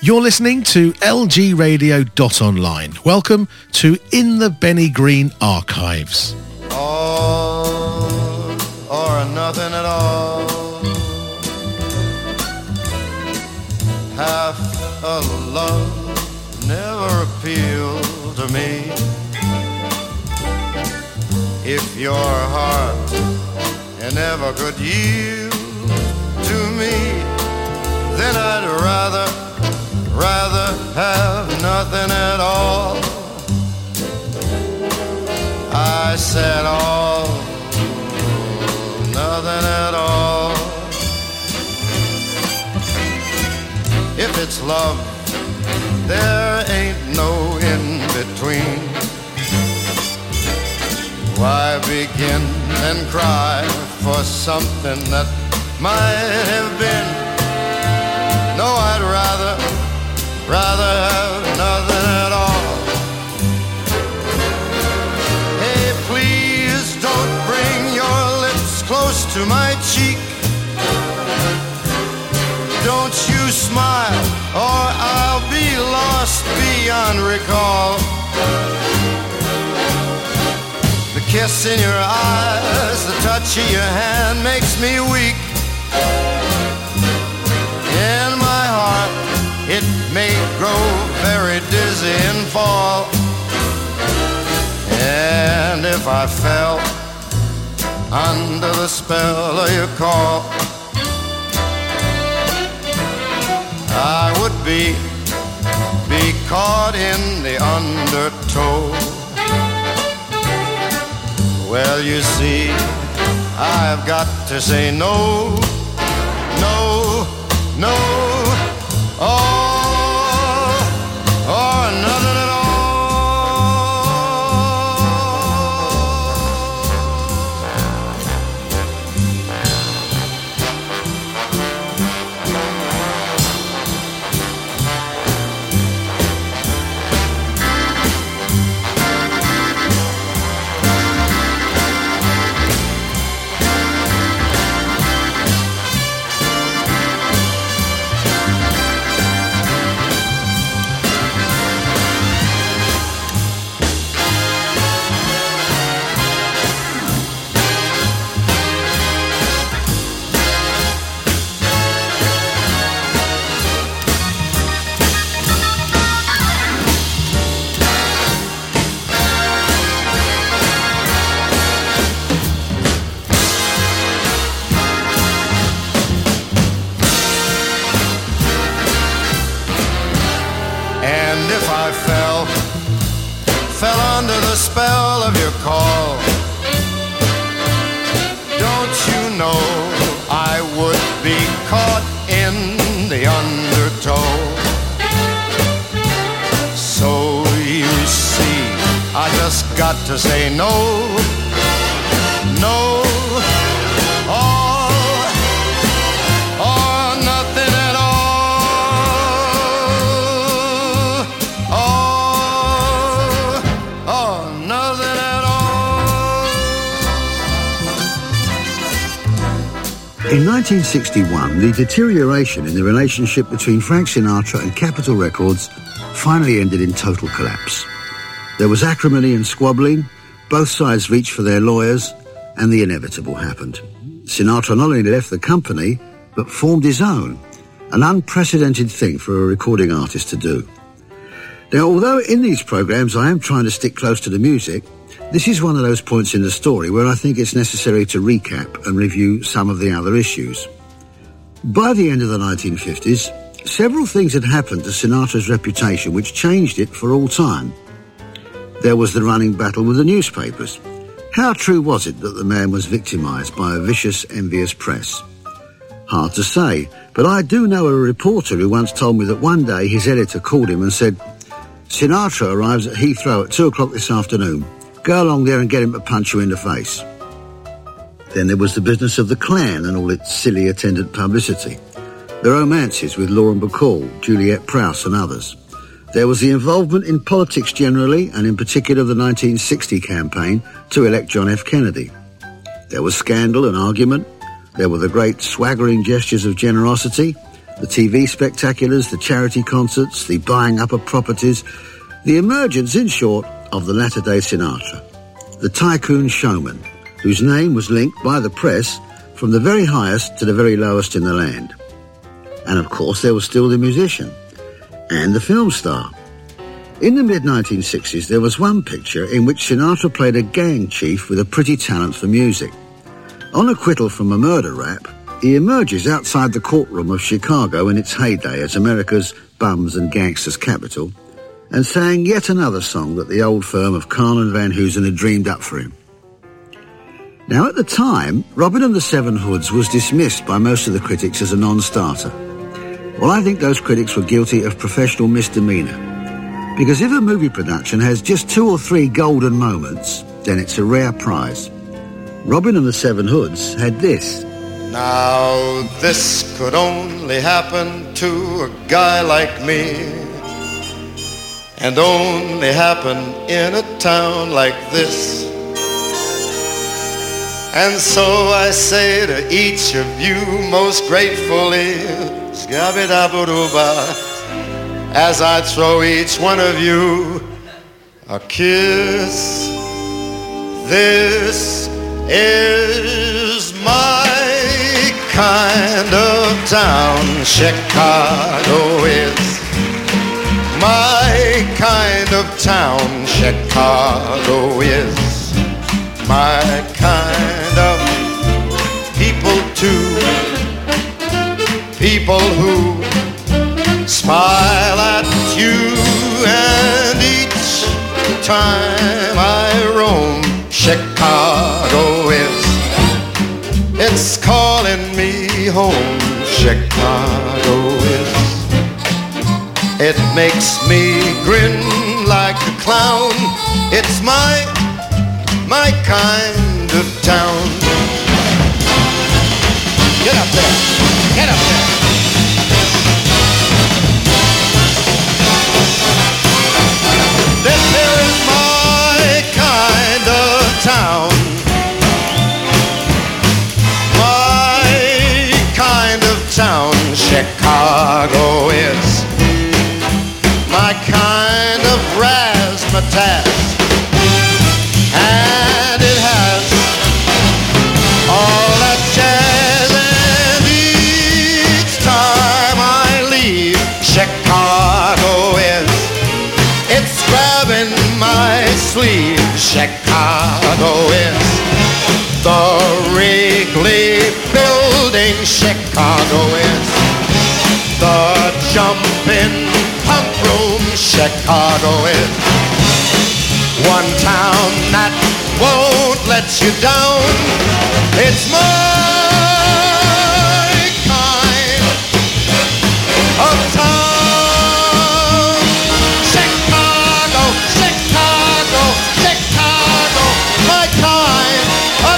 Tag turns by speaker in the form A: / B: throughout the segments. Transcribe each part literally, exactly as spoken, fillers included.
A: You're listening to L G radio dot online. Welcome to In the Benny Green Archives.
B: All or nothing at all. Half a love never appealed to me. If your heart never could yield to me, then I'd rather, rather have nothing at all. I said all, nothing at all. If it's love, there ain't no in-between. Why begin and cry for something that might have been? No, I'd rather, rather have nothing at all. Hey, please don't bring your lips close to my cheek. Don't you smile or I'll be lost beyond recall. The kiss in your eyes, the touch of your hand makes me weak. In my heart, it may grow very dizzy and fall. And if I fell under the spell of your call, I would be, be caught in the undertow. Well, you see, I've got to say no, no, no, oh, or nothing at all. Spell of your call, don't you know I would be caught in the undertow? So you see, I just got to say no, no, all, or nothing at all.
C: In nineteen sixty-one, the deterioration in the relationship between Frank Sinatra and Capitol Records finally ended in total collapse. There was acrimony and squabbling, both sides reached for their lawyers, and the inevitable happened. Sinatra not only left the company, but formed his own, an unprecedented thing for a recording artist to do. Now, although in these programmes I am trying to stick close to the music, this is one of those points in the story where I think it's necessary to recap and review some of the other issues. By the end of the nineteen fifties, several things had happened to Sinatra's reputation which changed it for all time. There was the running battle with the newspapers. How true was it that the man was victimised by a vicious, envious press? Hard to say, but I do know a reporter who once told me that one day his editor called him and said, "Sinatra arrives at Heathrow at two o'clock this afternoon. Go along there and get him to punch you in the face." Then there was the business of the Klan and all its silly attendant publicity. The romances with Lauren Bacall, Juliet Prowse and others. There was the involvement in politics generally, and in particular the nineteen sixty campaign to elect John F. Kennedy. There was scandal and argument. There were the great swaggering gestures of generosity, The T V spectaculars, the charity concerts, the buying up of properties, the emergence, in short, of the latter-day Sinatra, the tycoon showman, whose name was linked by the press from the very highest to the very lowest in the land. And of course there was still the musician and the film star. In the mid nineteen sixties there was one picture in which Sinatra played a gang chief with a pretty talent for music. On acquittal from a murder rap, he emerges outside the courtroom of Chicago in its heyday as America's bums and gangsters capital and sang yet another song that the old firm of Kahn and Van Heusen had dreamed up for him. Now, at the time, Robin and the Seven Hoods was dismissed by most of the critics as a non-starter. Well, I think those critics were guilty of professional misdemeanor. Because if a movie production has just two or three golden moments, then it's a rare prize. Robin and the Seven Hoods had this.
B: Now, this could only happen to a guy like me, and only happen in a town like this. And so I say to each of you most gratefully, Scabby-dabba-doo-ba, as I throw each one of you a kiss. This is my kind of town. Chicago is my kind of town. Chicago is my kind of people too. People who smile at you, and each time I roam, Chicago is, it's calling me home. Chicago is, it makes me grin like a clown. It's my, my kind of town. Get up there, get up there. This here is my kind of town. My kind of town. Chicago is my kind of razzmatazz. And it has all that jazz. And each time I leave, Chicago is, it's grabbing my sleeve. Chicago is the Wrigley Building. Chicago is the jumping pump room. Chicago is one town that won't let you down. It's my kind of town. Chicago, Chicago, Chicago, my kind of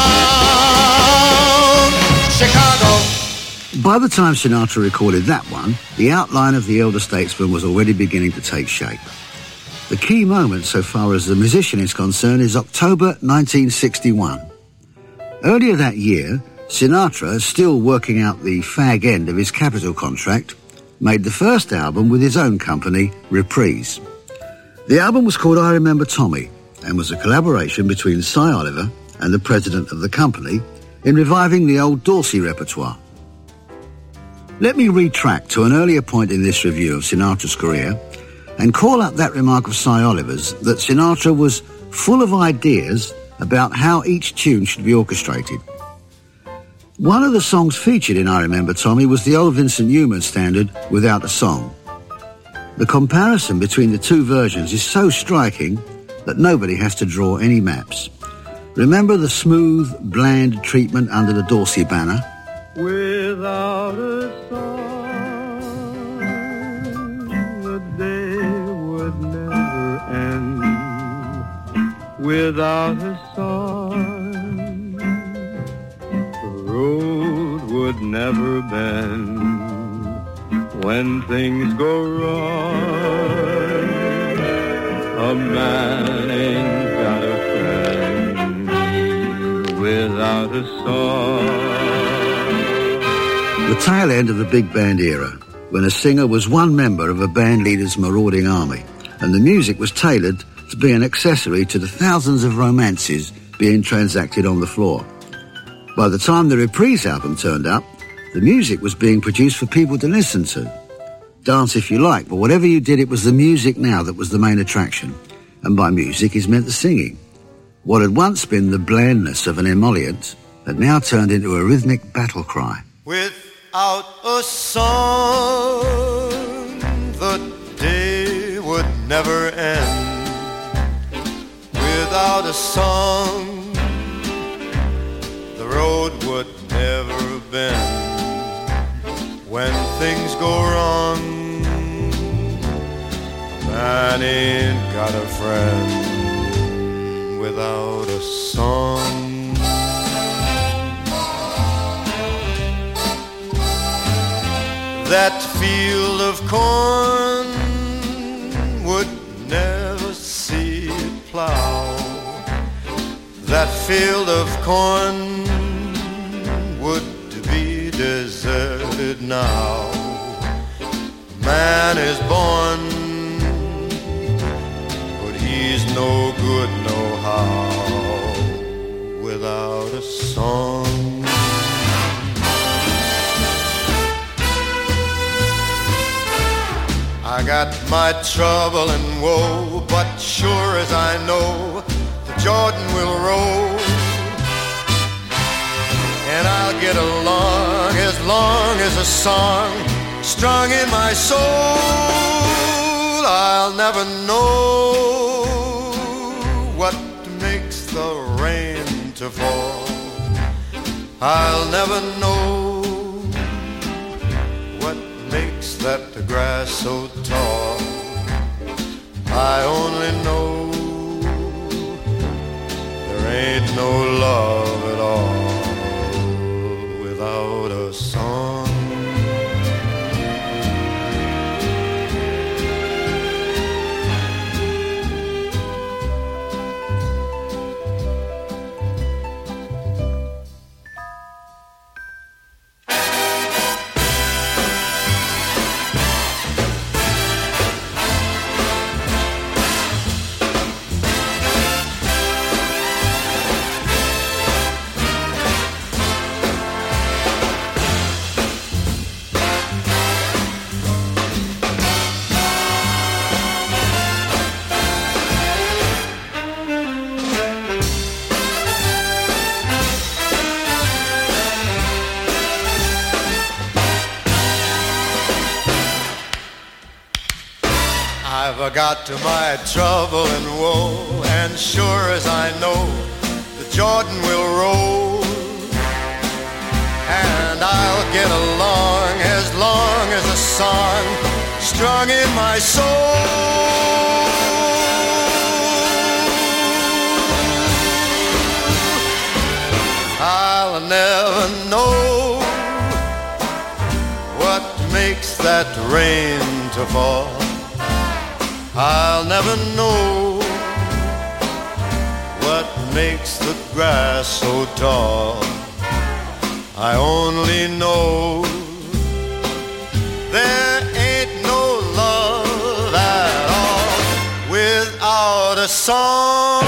B: town. Chicago.
C: By the time Sinatra recorded that one, the outline of The Elder Statesman was already beginning to take shape. The key moment, so far as the musician is concerned, is October nineteen sixty-one. Earlier that year, Sinatra, still working out the fag end of his Capitol contract, made the first album with his own company, Reprise. The album was called I Remember Tommy and was a collaboration between Cy Oliver and the president of the company in reviving the old Dorsey repertoire. Let me retract to an earlier point in this review of Sinatra's career and call up that remark of Cy Oliver's that Sinatra was full of ideas about how each tune should be orchestrated. One of the songs featured in I Remember Tommy was the old Vincent Newman standard, Without a Song. The comparison between the two versions is so striking that nobody has to draw any maps. Remember the smooth, bland treatment under the Dorsey banner?
D: Without a song, the day would never end. Without a song, the road would never bend. When things go wrong, a man ain't got a friend. Without a song,
C: The tail end of the big band era, when a singer was one member of a band leader's marauding army, and the music was tailored to be an accessory to the thousands of romances being transacted on the floor. By the time the Reprise album turned up, the music was being produced for people to listen to. Dance if you like, but whatever you did, it was the music now that was the main attraction. And by music is meant the singing. What had once been the blandness of an emollient had now turned into a rhythmic battle cry.
B: Without a song, the day would never end. Without a song, the road would never bend. When things go wrong, a man ain't got a friend without a song. That field of corn would never see a plow. That field of corn would be deserted now. Man is born, but he's no good no how without a song. I got my trouble and woe, but sure as I know, the Jordan will roll. And I'll get along as long as a song strung in my soul. I'll never know what makes the rain to fall. I'll never know makes that the grass so tall. I only know there ain't no love at all without a song. I've got to my trouble and woe, and sure as I know, the Jordan will roll. And I'll get along as long as a song strung in my soul. I'll never know what makes that rain to fall. I'll never know what makes the grass so tall. I only know there ain't no love at all without a song.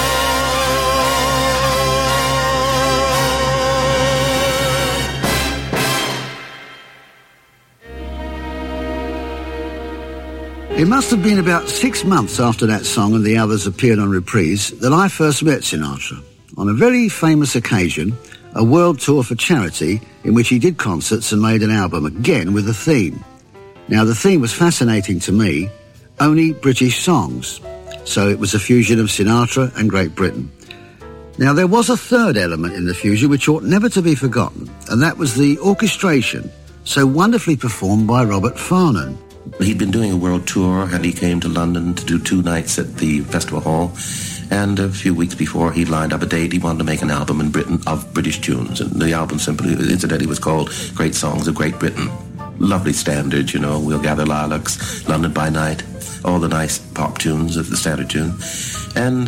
C: It must have been about six months after that song and the others appeared on Reprise that I first met Sinatra. On a very famous occasion, a world tour for charity in which he did concerts and made an album, again with a theme. Now, the theme was fascinating to me, only British songs. So it was a fusion of Sinatra and Great Britain. Now, there was a third element in the fusion which ought never to be forgotten, and that was the orchestration, so wonderfully performed by Robert Farnon.
E: He'd been doing a world tour, and he came to London to do two nights at the Festival Hall. And a few weeks before, he lined up a date. He wanted to make an album in Britain of British tunes. And the album simply, incidentally, was called Great Songs of Great Britain. Lovely standards, you know, We'll Gather Lilacs, London by Night, all the nice pop tunes of the standard tune. And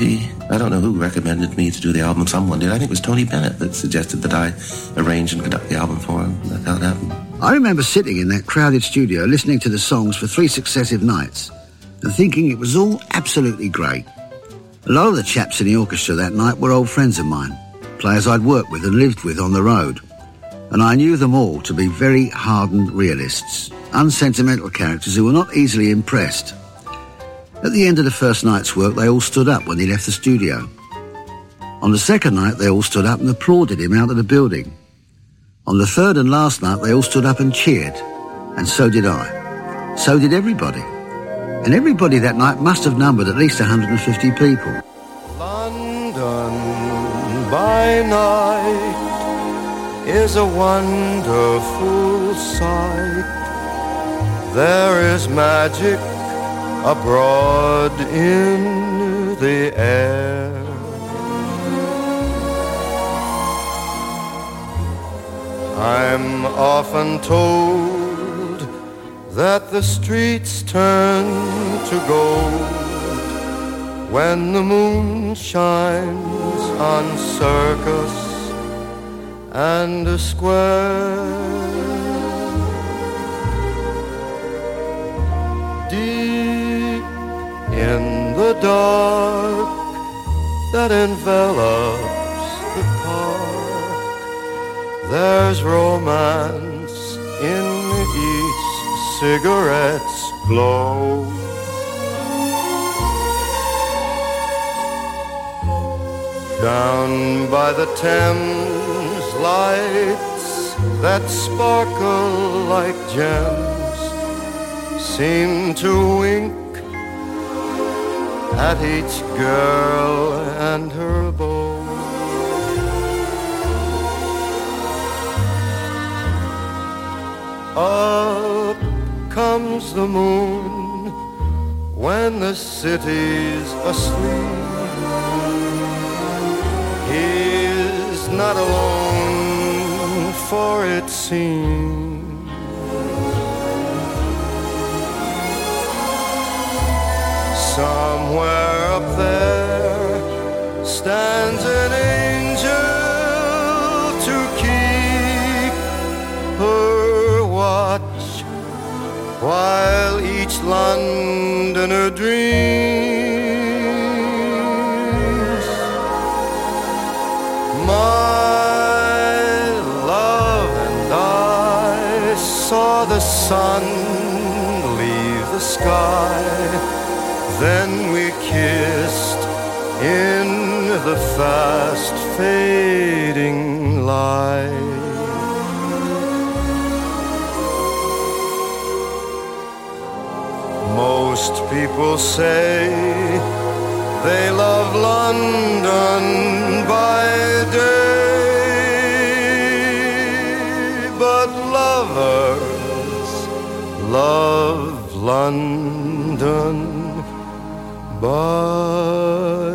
E: He, I don't know who recommended me to do the album. Someone did. I think it was Tony Bennett that suggested that I arrange and conduct the album for him. That's how it happened.
C: I remember sitting in that crowded studio listening to the songs for three successive nights and thinking it was all absolutely great. A lot of the chaps in the orchestra that night were old friends of mine, players I'd worked with and lived with on the road. And I knew them all to be very hardened realists, unsentimental characters who were not easily impressed. At the end of the first night's work, they all stood up when he left the studio. On the second night, they all stood up and applauded him out of the building. On the third and last night, they all stood up and cheered. And so did I. So did everybody. And everybody that night must have numbered at least one hundred fifty people.
B: London by night is a wonderful sight. There is magic abroad in the air. I'm often told that the streets turn to gold when the moon shines on Circus and a square. Deep in the dark that envelops the park, there's romance in each cigarette's glow. Down by the Thames, lights that sparkle like gems seem to wink at each girl and her beau. Up comes the moon when the city's asleep. He's not alone, for it seems somewhere up there stands an angel to keep her watch while each Londoner dreams. My love and I saw the sun leave the sky. Then we kissed in the fast fading light. Most people say they love London by day, but lovers love London by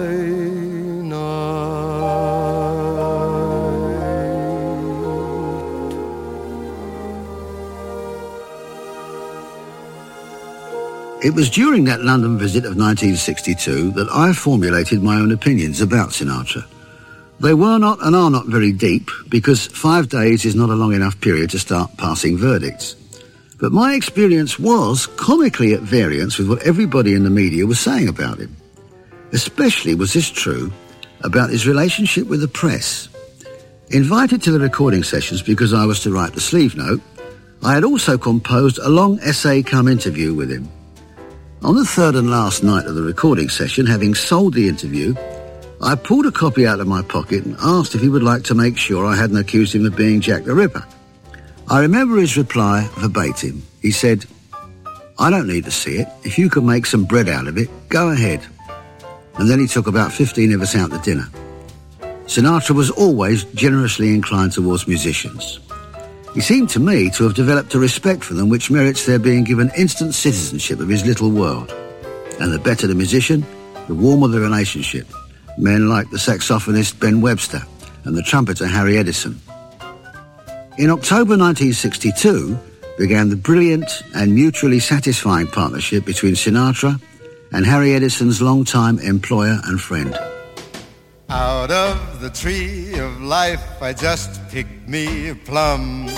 C: It was during that London visit of nineteen sixty-two that I formulated my own opinions about Sinatra. They were not and are not very deep, because five days is not a long enough period to start passing verdicts. But my experience was comically at variance with what everybody in the media was saying about him. Especially was this true about his relationship with the press. Invited to the recording sessions because I was to write the sleeve note, I had also composed a long essay-cum interview with him. On the third and last night of the recording session, having sold the interview, I pulled a copy out of my pocket and asked if he would like to make sure I hadn't accused him of being Jack the Ripper. I remember his reply verbatim. He said, "I don't need to see it. If you can make some bread out of it, go ahead." And then he took about fifteen of us out to dinner. Sinatra was always generously inclined towards musicians. He seemed to me to have developed a respect for them which merits their being given instant citizenship of his little world. And the better the musician, the warmer the relationship. Men like the saxophonist Ben Webster and the trumpeter Harry Edison. In October nineteen sixty-two began the brilliant and mutually satisfying partnership between Sinatra and Harry Edison's longtime employer and friend.
B: Out of the tree of life I just picked me a plum.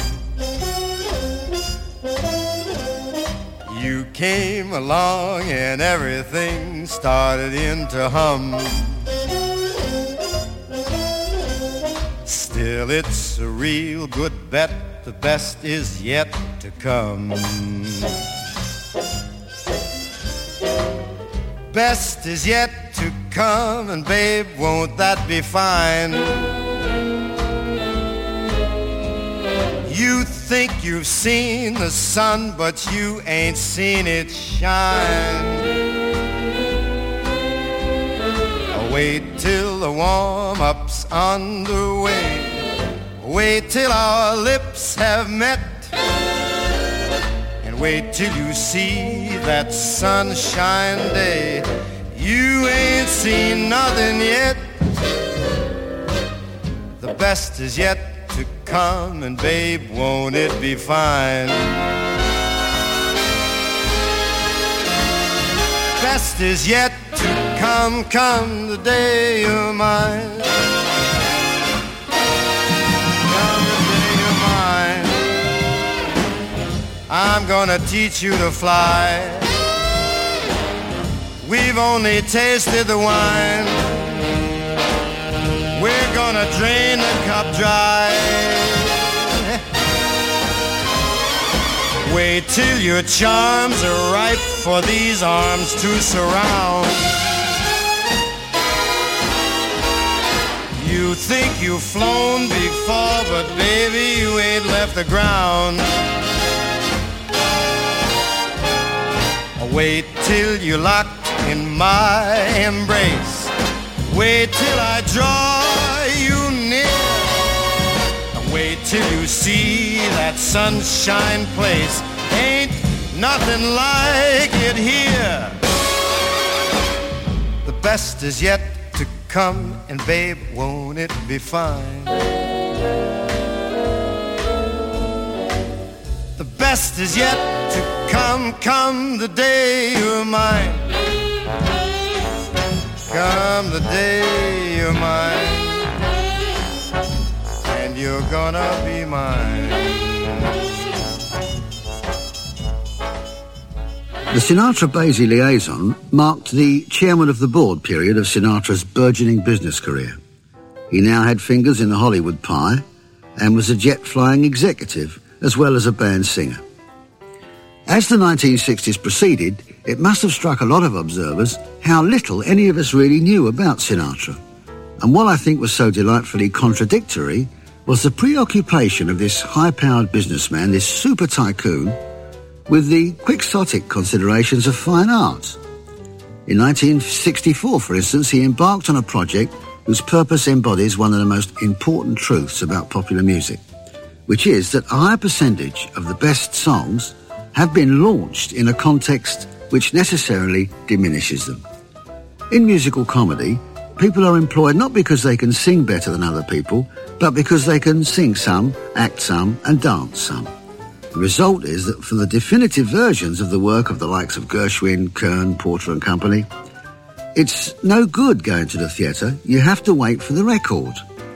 B: You came along and everything started in to hum. Still it's a real good bet, the best is yet to come. Best is yet to come, and babe, won't that be fine? You think you've seen the sun, but you ain't seen it shine. Wait till the warm-up's underway. Wait till our lips have met. And wait till you see that sunshine day. You ain't seen nothing yet. The best is yet to come, and babe, won't it be fine? Best is yet to come, come the day you're mine. Come the day you're mine. I'm gonna teach you to fly. We've only tasted the wine. We're gonna drain the cup dry. Wait till your charms are ripe for these arms to surround. You think you've flown before, but baby, you ain't left the ground. Wait till you're locked in my embrace. Wait till I draw you near. Wait till you see that sunshine place. Ain't nothing like it here. The best is yet to come, and babe, won't it be fine? The best is yet to come, come the day you're mine. Come the day you're mine, and you're gonna be mine.
C: The Sinatra-Basie liaison marked the chairman of the board period of Sinatra's burgeoning business career. He now had fingers in the Hollywood pie and was a jet-flying executive as well as a band singer. As the nineteen sixties proceeded, it must have struck a lot of observers how little any of us really knew about Sinatra. And what I think was so delightfully contradictory was the preoccupation of this high-powered businessman, this super tycoon, with the quixotic considerations of fine art. In nineteen sixty-four, for instance, he embarked on a project whose purpose embodies one of the most important truths about popular music, which is that a high percentage of the best songs have been launched in a context which necessarily diminishes them. In musical comedy, people are employed not because they can sing better than other people, but because they can sing some, act some, and dance some. The result is that for the definitive versions of the work of the likes of Gershwin, Kern, Porter and Company, it's no good going to the theatre, you have to wait for the record.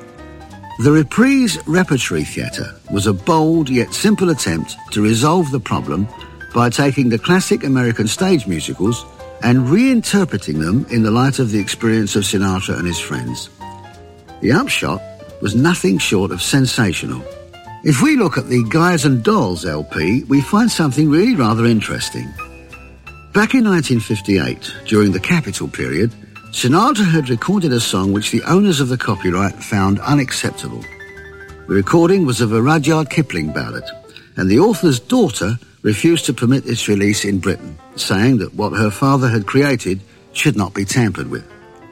C: The Reprise Repertory Theatre was a bold yet simple attempt to resolve the problem by taking the classic American stage musicals and reinterpreting them in the light of the experience of Sinatra and his friends. The upshot was nothing short of sensational. If we look at the Guys and Dolls L P, we find something really rather interesting. Back in nineteen fifty-eight, during the Capitol period, Sinatra had recorded a song which the owners of the copyright found unacceptable. The recording was of a Rudyard Kipling ballad, and the author's daughter refused to permit its release in Britain, saying that what her father had created should not be tampered with.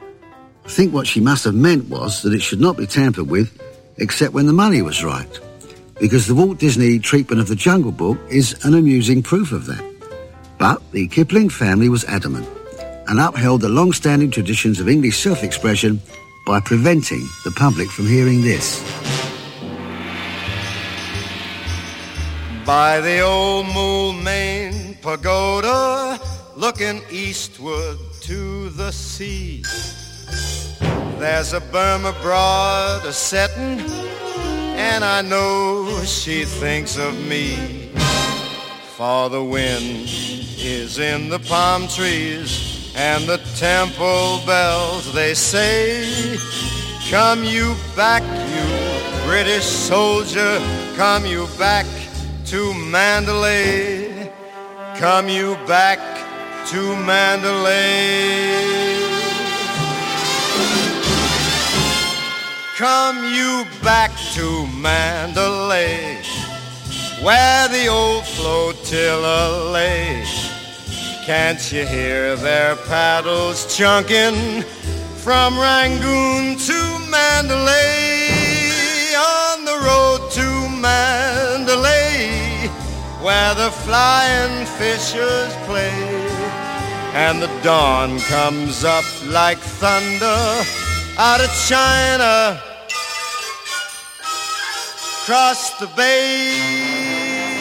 C: I think what she must have meant was that it should not be tampered with except when the money was right, because the Walt Disney treatment of the Jungle Book is an amusing proof of that. But the Kipling family was adamant and upheld the long-standing traditions of English self-expression by preventing the public from hearing this.
B: By the old Moulmein Pagoda, looking eastward to the sea. There's a Burma broad a-settin', and I know she thinks of me. For the wind is in the palm trees, and the temple bells, they say, come you back, you British soldier, come you back to Mandalay, come you back to Mandalay. Come you back to Mandalay, where the old flotilla lay. Can't you hear their paddles chunking from Rangoon to Mandalay? On the road to Mandalay, where the flying fishers play, and the dawn comes up like thunder out of China, across the bay.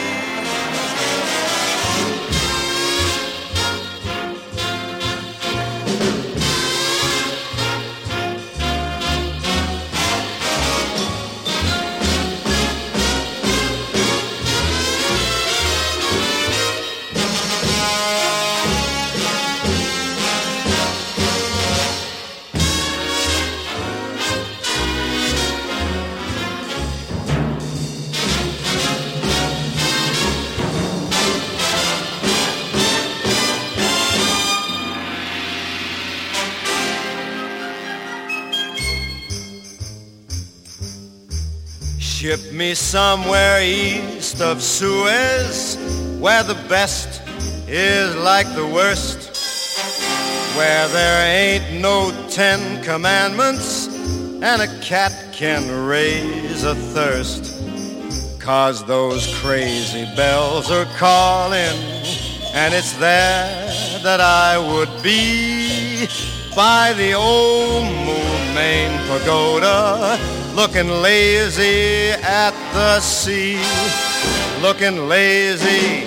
B: Ship me somewhere east of Suez, where the best is like the worst, where there ain't no Ten Commandments and a cat can raise a thirst. 'Cause those crazy bells are calling, and it's there that I would be, by the old Moon Main Pagoda, looking lazy at the sea, looking lazy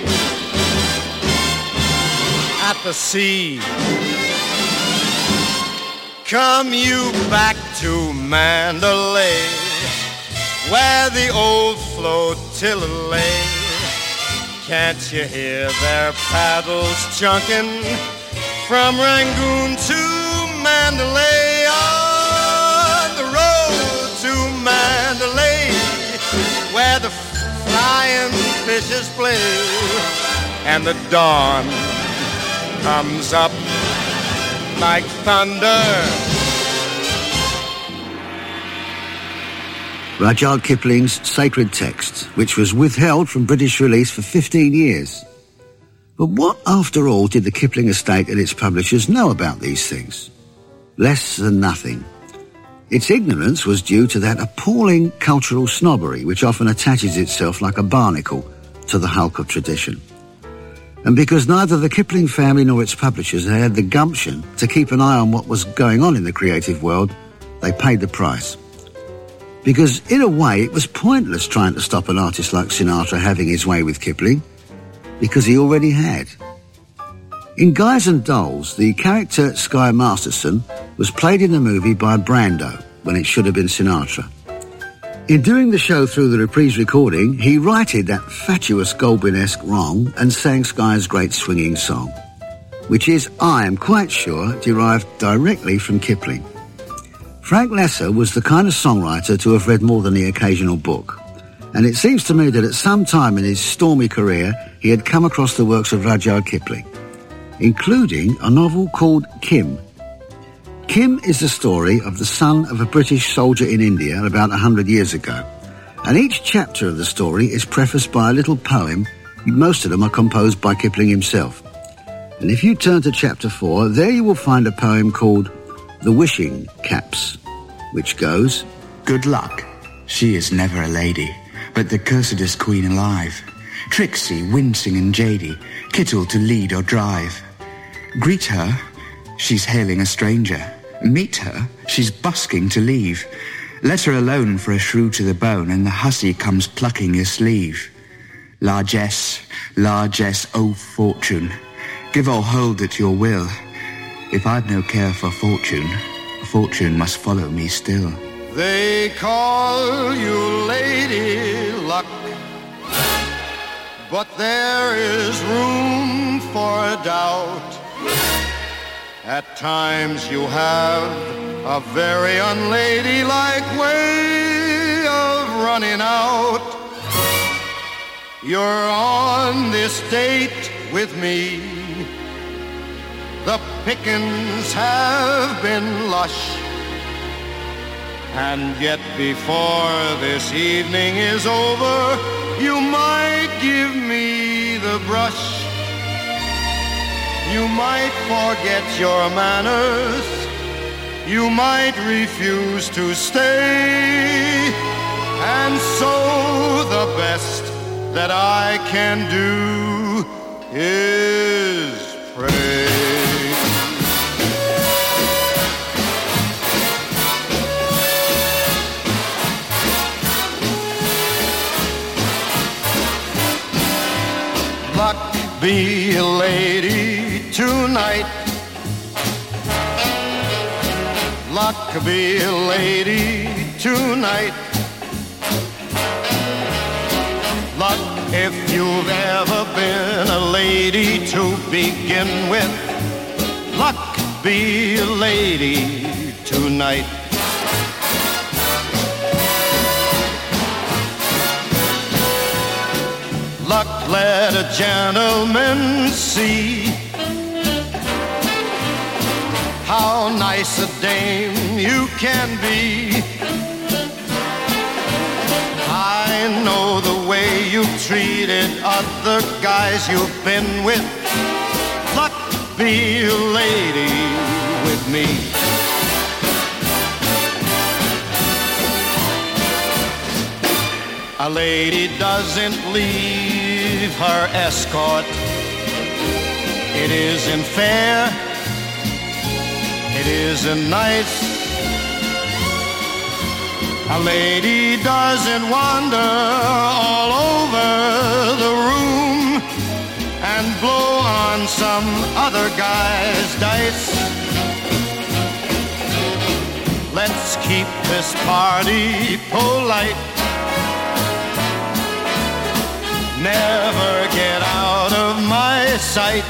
B: at the sea. Come you back to Mandalay, where the old flotilla lay. Can't you hear their paddles chunking from Rangoon to Mandalay? On the road to Mandalay, where the flying fishes play, and the dawn comes up like thunder.
C: Rudyard Kipling's sacred text, which was withheld from British release for fifteen years. But what, after all, did the Kipling estate and its publishers know about these things? Less than nothing. Its ignorance was due to that appalling cultural snobbery which often attaches itself like a barnacle to the hulk of tradition. And because neither the Kipling family nor its publishers had the gumption to keep an eye on what was going on in the creative world, they paid the price. Because in a way it was pointless trying to stop an artist like Sinatra having his way with Kipling, because he already had. In Guys and Dolls, the character Sky Masterson was played in the movie by Brando when it should have been Sinatra. In doing the show through the reprise recording, he righted that fatuous Goldwyn-esque wrong and sang Sky's great swinging song, which is, I am quite sure, derived directly from Kipling. Frank Lesser was the kind of songwriter to have read more than the occasional book, and it seems to me that at some time in his stormy career he had come across the works of Rudyard Kipling, including a novel called Kim. Kim is the story of the son of a British soldier in India about a hundred years ago, and each chapter of the story is prefaced by a little poem. Most of them are composed by Kipling himself. And if you turn to chapter four, there you will find a poem called The Wishing Caps, which goes,
F: Good luck, she is never a lady, but the cursedest queen alive. Tricksy, wincing and jady, kittle to lead or drive. Greet her, she's hailing a stranger. Meet her, she's busking to leave. Let her alone for a shrew to the bone, and the hussy comes plucking your sleeve. Largesse, largesse, oh fortune, Give or hold at your will. If I've no care for fortune, fortune must follow me still.
B: They call you Lady Luck, but there is room for doubt. At times you have a very unladylike way of running out. You're on this date with me. The pickings have been lush, and yet before this evening is over, you might give me the brush. You might forget your manners. You might refuse to stay. And so the best that I can do is pray. Luck be a lady tonight. Luck be a lady tonight. Luck if you've ever been a lady to begin with. Luck be a lady tonight. Luck let a gentleman see how nice a dame you can be. I know the way you've treated other guys you've been with. Luck be a lady with me. A lady doesn't leave her escort. It isn't fair. It isn't nice. A lady doesn't wander all over the room and blow on some other guy's dice. Let's keep this party polite. Never get out of my sight.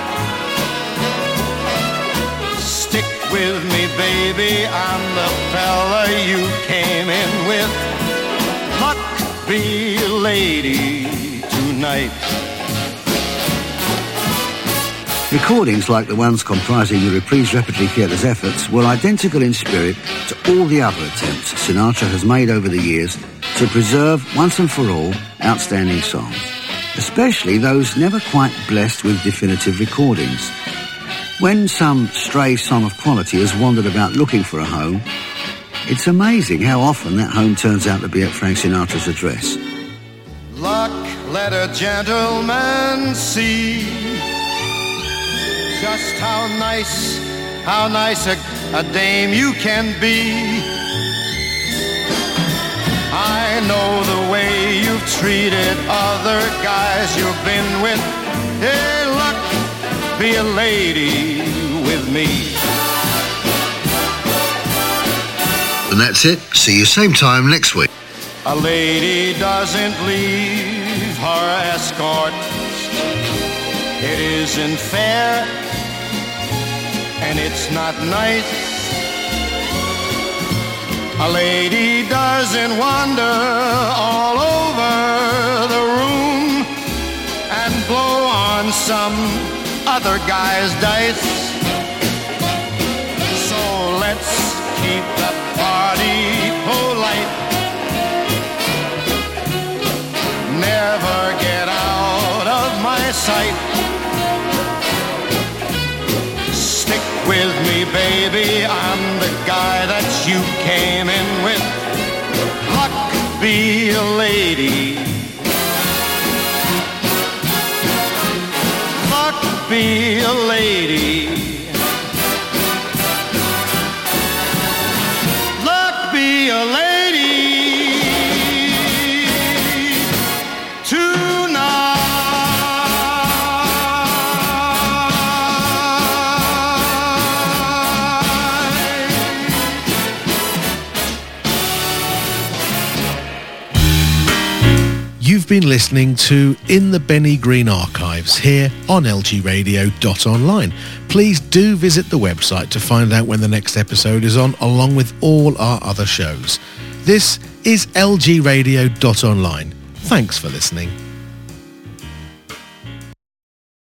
B: Stick with me, baby, I'm the fella you came in with. Luck be a lady tonight.
C: Recordings like the ones comprising the Reprise Repertory Theatre's efforts were identical in spirit to all the other attempts Sinatra has made over the years to preserve, once and for all, outstanding songs, especially those never quite blessed with definitive recordings. When some stray song of quality has wandered about looking for a home, it's amazing how often that home turns out to be at Frank Sinatra's address.
B: Luck let a gentleman see just how nice, how nice a, a dame you can be. I know the way you've treated other guys you've been with. Hey, luck be a lady with me.
C: And that's it. See you same time next week.
B: A lady doesn't leave her escort. It isn't fair, and it's not nice. A lady doesn't wander all over the room and blow on some other guy's dice. So let's keep the party polite. Never get out of my sight. Stick with me, baby, I'm the guy that you came in with. Luck be a lady. Luck be a lady. Luck be a lady. Tonight.
A: You've been listening to In the Benny Green Archives here on L G radio dot online. Please do visit the website to find out when the next episode is on, along with all our other shows. This is L G radio dot online. Thanks for listening.